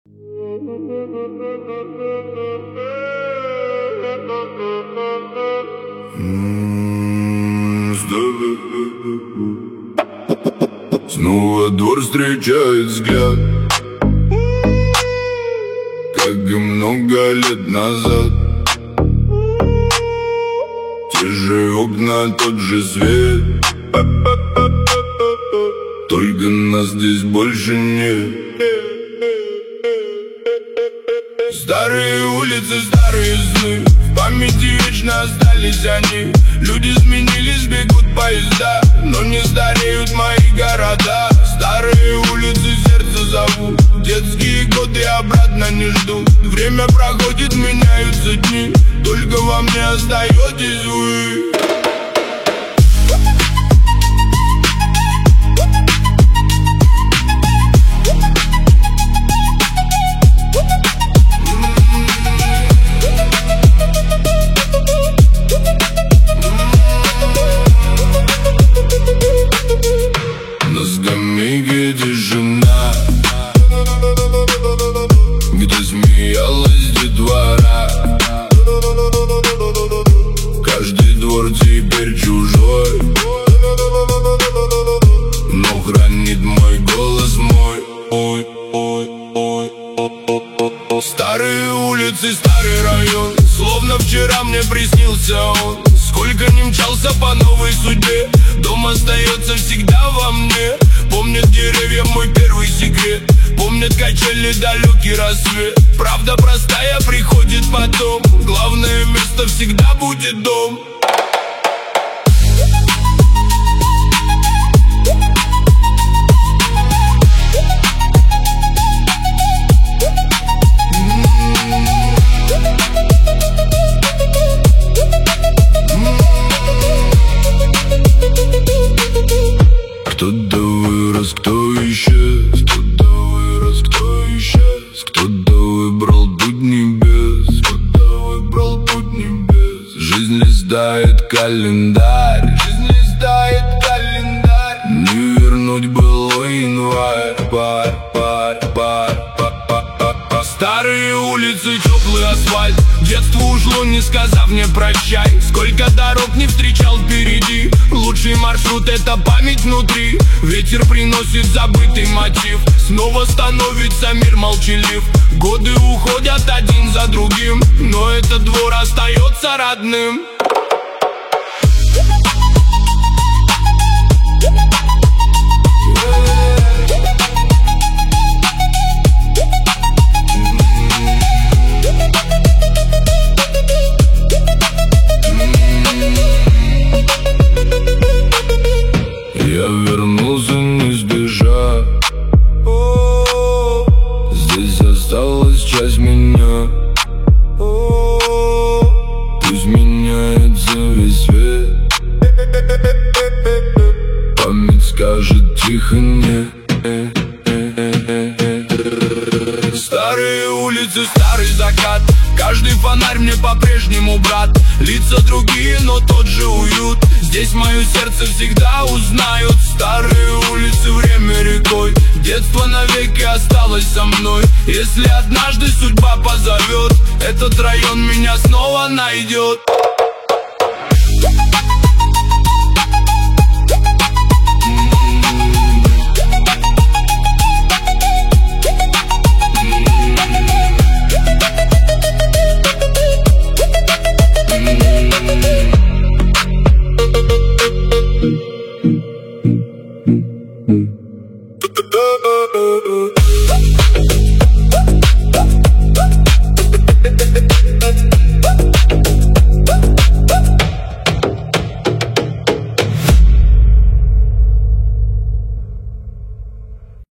Снова двор встречает взгляд, как и много лет назад. Те же окна, тот же свет, только нас здесь больше нет. Старые улицы, старые сны, в памяти вечно остались они. Люди сменились, бегут поезда, но не стареют мои города. Старые улицы сердце зовут, детские годы обратно не ждут. Время проходит, меняются дни, только во мне остаетесь вы. На скамейке тишина, где смеялась детвора. Каждый двор теперь чужой, но хранит мой голос мой. Старые улицы, старый район, словно вчера мне приснился он. Сколько не мчался по новой судьбе, дом остается всегда во мне. Помнят деревья мой первый секрет, помнят качели далекий рассвет. Правда простая приходит потом, главное место всегда будет дом. Кто-то вырос, кто исчез, кто-то вырос, кто исчез, кто-то выбрал путь небес, кто-то выбрал путь небес. Жизнь листает календарь, жизнь листает календарь. Не вернуть былой январь, Старые улицы, теплый асфальт, детство ушло, не сказав мне прощай. Сколько дорог не встречал впереди, лучший маршрут — это память внутри. Ветер приносит забытый мотив, снова становится мир молчалив. Годы уходят один за другим, но этот двор остается родным. Я вернулся, не сбежав. Здесь осталась часть меня. Пусть меняется весь свет, память скажет тихо нет. Старые улицы, старый закат, каждый фонарь мне по-прежнему брат. Лица другие, но тот же уют, здесь мое сердце всегда узнают. Старые улицы, время рекой, детство навеки осталось со мной. Если однажды судьба позовет, этот район меня снова найдет.